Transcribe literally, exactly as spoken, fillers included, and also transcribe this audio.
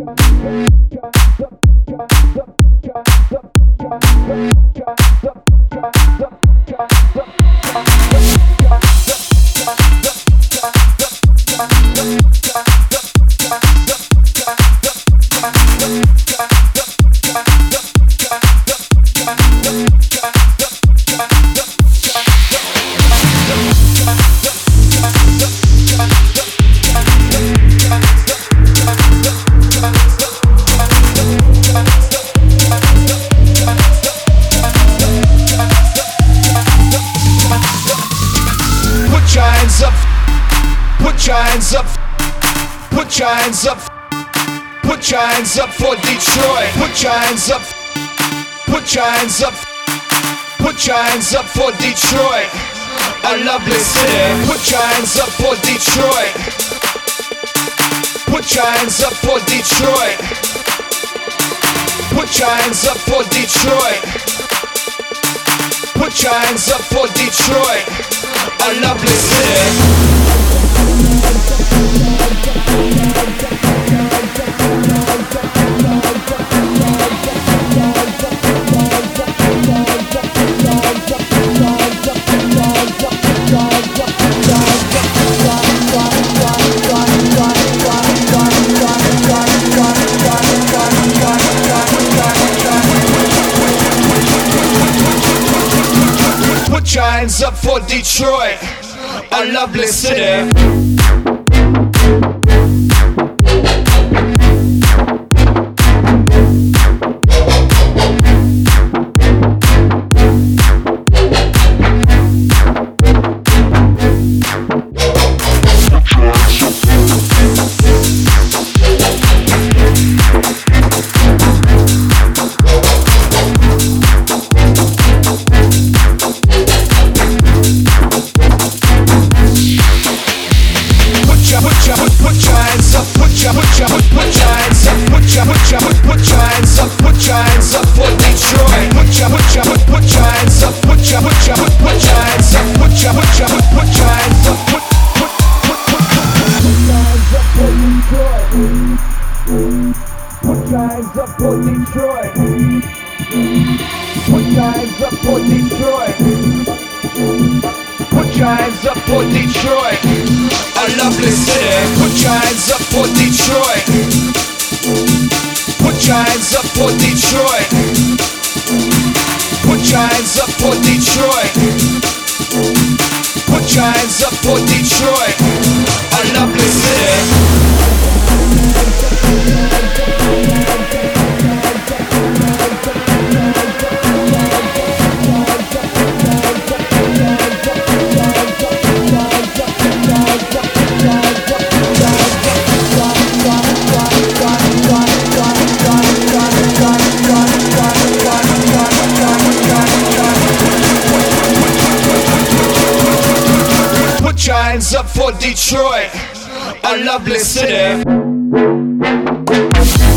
Put your hands up. Put your hands up for Detroit. Put your hands up. Put your hands up. Put your hands up for Detroit. A lovely city. Put your hands up for Detroit. Put your hands up for Detroit. Put your hands up for Detroit. Put your hands up for Detroit. A lovely city. Put your hands up for Detroit, a lovely city. Hands up for Detroit, a lovely city.